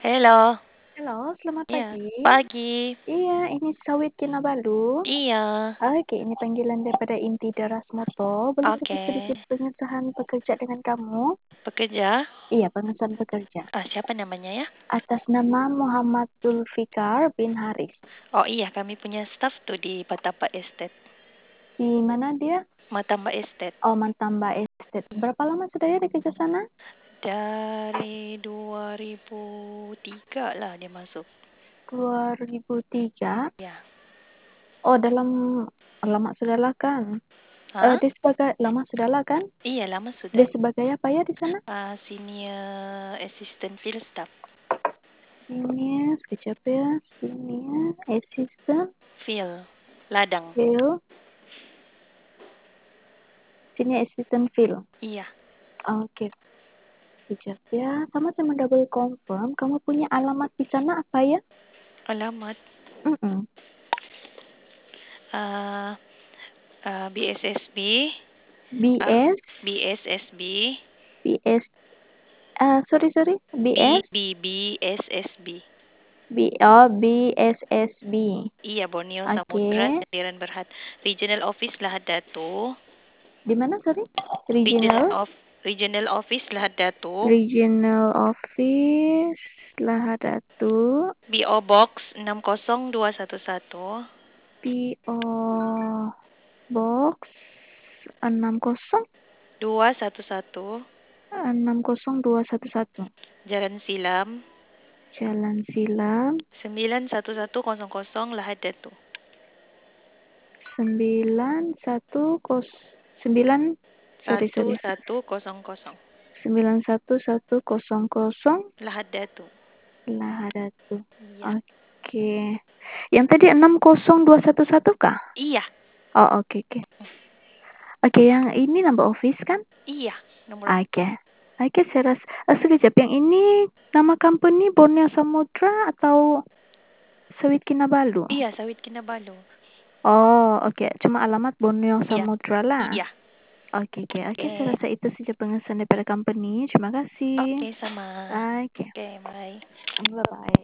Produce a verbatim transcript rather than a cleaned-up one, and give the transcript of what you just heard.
Halo. Halo, selamat Iya, pagi. pagi. Iya, ini Sawit Kinabalu. Iya. Oke, ini panggilan daripada inti Darasmoto. Boleh Oke. kita sedikit pengesahan pekerja dengan kamu? Pekerja? Iya, pengesahan pekerja. Ah, siapa namanya ya? Atas nama Muhammad Zulfikar bin Haris. Oh iya, kami punya staff tuh di Matamba Estate. Di mana dia? Matamba Estate. Oh, Matamba Estate. Berapa lama sudah ya di kerja sana? Dari dua ribu tiga lah dia masuk. dua ribu tiga? Ya. Oh, dalam lama sudahlah kan? Eh, Hah? dia sebagai lama sudahlah kan? Iya, lama Dia sudah. sebagai apa ya di sana? Uh, senior assistant field staff. Senior, sekejap ya. Senior, assistant, Field. Ladang. field. Senior assistant field. Iya. Oke. Sekejap ya. Sama saya mau double confirm. Kamu punya alamat di sana apa ya? Alamat. Mm-mm. Uh, uh, B S S B. Uh, B S, B S S B. BS, uh, sorry, sorry. B BS, B B S S B. B, oh, B S S B. Iya, Borneo Samudra Oke. Sendirian Berhad. Regional Office Lahad Datu. Di mana, sorry? Regional Regional? of Regional Office Lahad Datu. Regional Office, Lahadatu. B O Box enam kosong dua satu satu. P O Box enam kosong dua satu satu. enam kosong dua satu satu. Jalan Silam. Jalan Silam. sembilan satu satu kosong kosong Lahad Datu. Sembilan satu kos sembilan sorry Satu sorry satu kosong kosong. sembilan satu satu kosong kosong Lahad Datu. Lahadatu. Iya. Oke. Yang tadi enam kosong dua satu satu kah? Iya. Oh oke oke. Oke, yang ini number office kan? Iya. Nomor. Oke. Oke, saya rasa. Oh, sekejap. Yang ini nama company Borneo Samudra atau Sawit Kinabalu? Iya, Sawit Kinabalu. Oh, oke. Cuma alamat Borneo Iya. Samudra lah. Iya. Oke, oke. Oke, Oke. saya rasa itu saja pengesahan daripada company. Terima kasih. Oke, sama. Oke. Oke, bye. Bye-bye.